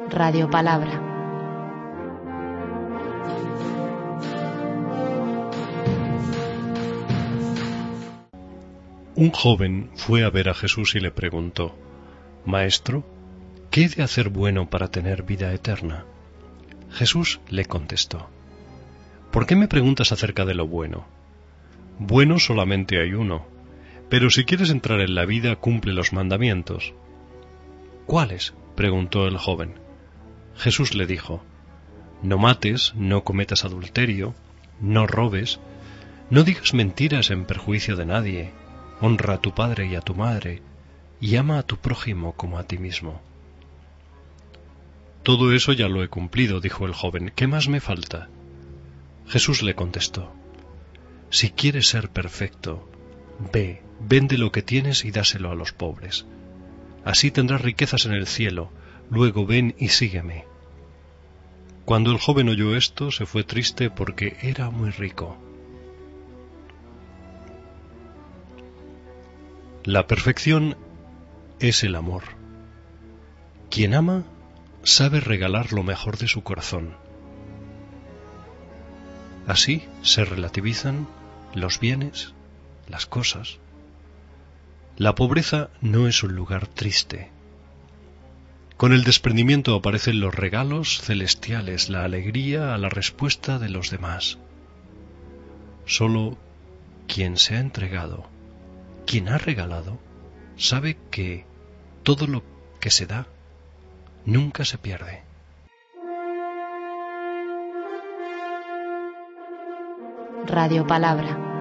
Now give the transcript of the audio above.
Radio Palabra. Un joven fue a ver a Jesús y le preguntó: Maestro, ¿qué he de hacer bueno para tener vida eterna? Jesús le contestó: ¿Por qué me preguntas acerca de lo bueno? Bueno solamente hay uno, pero si quieres entrar en la vida, cumple los mandamientos. ¿Cuáles?, preguntó el joven. Jesús le dijo: No mates, no cometas adulterio, no robes, no digas mentiras en perjuicio de nadie, honra a tu padre y a tu madre, y ama a tu prójimo como a ti mismo. Todo eso ya lo he cumplido, dijo el joven. ¿Qué más me falta? Jesús le contestó: Si quieres ser perfecto, ve, vende lo que tienes y dáselo a los pobres. Así tendrás riquezas en el cielo. Luego ven y sígueme. Cuando el joven oyó esto, se fue triste porque era muy rico. La perfección es el amor. Quien ama sabe regalar lo mejor de su corazón. Así se relativizan los bienes, las cosas. La pobreza no es un lugar triste. Con el desprendimiento aparecen los regalos celestiales, la alegría a la respuesta de los demás. Solo quien se ha entregado, quien ha regalado, sabe que todo lo que se da nunca se pierde. Radio Palabra.